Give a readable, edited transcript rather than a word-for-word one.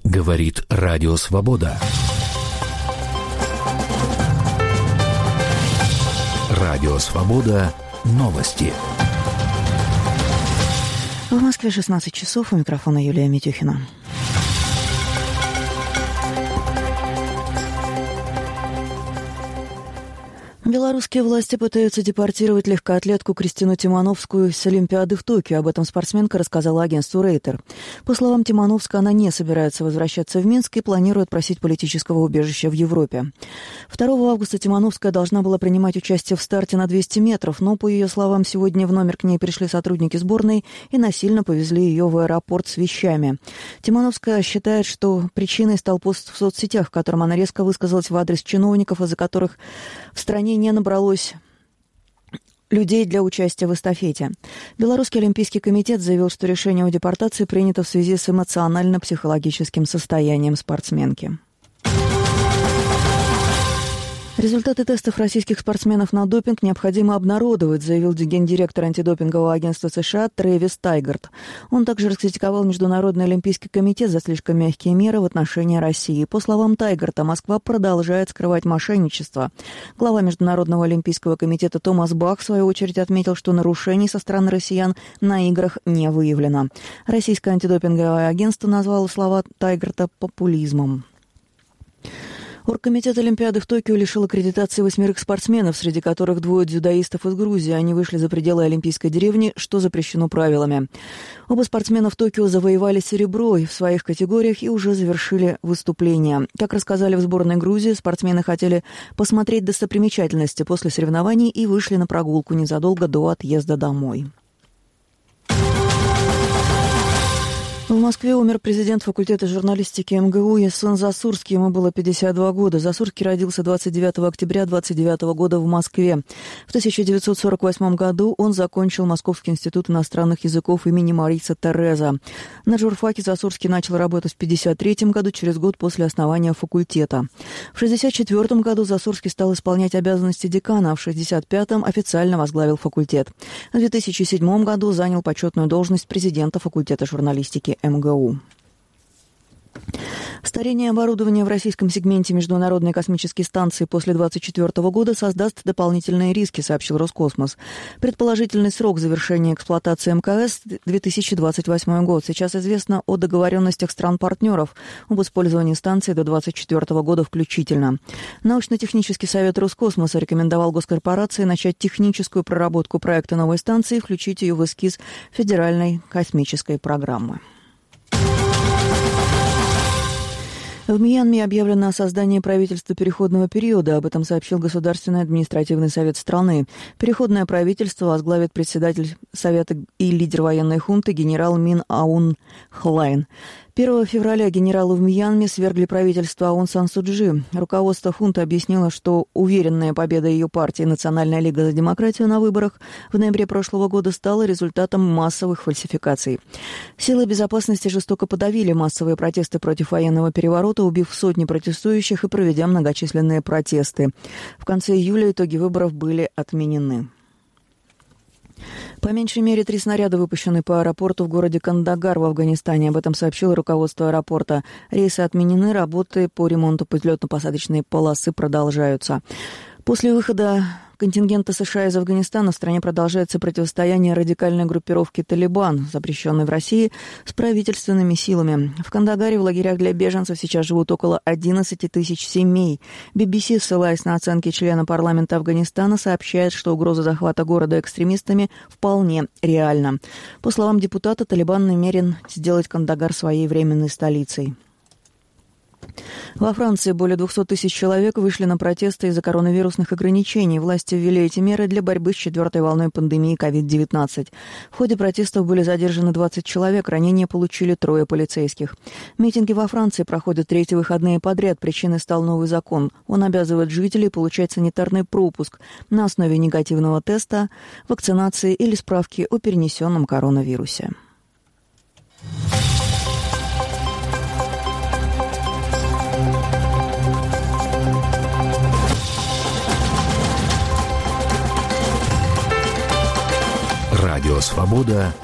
Говорит Радио Свобода. Радио Свобода. Новости. В Москве 16 часов. У микрофона Юлия Митюхина. Белорусские власти пытаются депортировать легкоатлетку Кристину Тимановскую с Олимпиады в Токио. Об этом спортсменка рассказала агентству Рейтер. По словам Тимановской, она не собирается возвращаться в Минск и планирует просить политического убежища в Европе. 2 августа Тимановская должна была принимать участие в старте на 200 метров, но, по ее словам, сегодня в номер к ней пришли сотрудники сборной и насильно повезли ее в аэропорт с вещами. Тимановская считает, что причиной стал пост в соцсетях, в котором она резко высказалась в адрес чиновников, из-за которых в стране не набралось людей для участия в эстафете. Белорусский олимпийский комитет заявил, что решение о депортации принято в связи с эмоционально-психологическим состоянием спортсменки. Результаты тестов российских спортсменов на допинг необходимо обнародовать, заявил гендиректор антидопингового агентства США Трэвис Тайгарт. Он также раскритиковал Международный олимпийский комитет за слишком мягкие меры в отношении России. По словам Тайгарта, Москва продолжает скрывать мошенничество. Глава Международного олимпийского комитета Томас Бах, в свою очередь, отметил, что нарушений со стороны россиян на играх не выявлено. Российское антидопинговое агентство назвало слова Тайгарта популизмом. Оргкомитет Олимпиады в Токио лишил аккредитации 8 спортсменов, среди которых 2 дзюдоистов из Грузии. Они вышли за пределы Олимпийской деревни, что запрещено правилами. Оба спортсмена в Токио завоевали серебро в своих категориях и уже завершили выступления. Как рассказали в сборной Грузии, спортсмены хотели посмотреть достопримечательности после соревнований и вышли на прогулку незадолго до отъезда домой. В Москве умер президент факультета журналистики МГУ Ясон Засурский. Ему было 52 года. Засурский родился 29 октября 1929 года в Москве. В 1948 году он закончил Московский институт иностранных языков имени Мариса Тереза. На журфаке Засурский начал работать в 1953 году, через год после основания факультета. В 1964 году Засурский стал исполнять обязанности декана, а в 1965 официально возглавил факультет. В 2007 году занял почетную должность президента факультета журналистики МГУ. Старение оборудования в российском сегменте Международной космической станции после 2024 года создаст дополнительные риски, сообщил Роскосмос. Предположительный срок завершения эксплуатации МКС – 2028 год. Сейчас известно о договоренностях стран-партнеров об использовании станции до 2024 года включительно. Научно-технический совет Роскосмоса рекомендовал госкорпорации начать техническую проработку проекта новой станции и включить ее в эскиз федеральной космической программы. В Мьянме объявлено о создании правительства переходного периода. Об этом сообщил Государственный административный совет страны. Переходное правительство возглавит председатель Совета и лидер военной хунты генерал Мин Аун Хлайн. 1 февраля генералы в Мьянме свергли правительство Аун Сан Су Чжи. Руководство хунты объяснило, что уверенная победа ее партии «Национальная лига за демократию» на выборах в ноябре прошлого года стала результатом массовых фальсификаций. Силы безопасности жестоко подавили массовые протесты против военного переворота, убив сотни протестующих и проведя многочисленные протесты. В конце июля итоги выборов были отменены. По меньшей мере 3 снаряда выпущены по аэропорту в городе Кандагар в Афганистане. Об этом сообщило руководство аэропорта. Рейсы отменены, работы по ремонту взлетно-посадочной полосы продолжаются. После выхода контингента США из Афганистана в стране продолжается противостояние радикальной группировки «Талибан», запрещенной в России, с правительственными силами. В Кандагаре в лагерях для беженцев сейчас живут около 11 тысяч семей. BBC, ссылаясь на оценки члена парламента Афганистана, сообщает, что угроза захвата города экстремистами вполне реальна. По словам депутата, Талибан намерен сделать Кандагар своей временной столицей. Во Франции более 200 тысяч человек вышли на протесты из-за коронавирусных ограничений. Власти ввели эти меры для борьбы с 4-й волной пандемии COVID-19. В ходе протестов были задержаны 20 человек, ранения получили 3 полицейских. Митинги во Франции проходят 3-й выходные подряд. Причиной стал новый закон. Он обязывает жителей получать санитарный пропуск на основе негативного теста, вакцинации или справки о перенесенном коронавирусе. Радио «Свобода».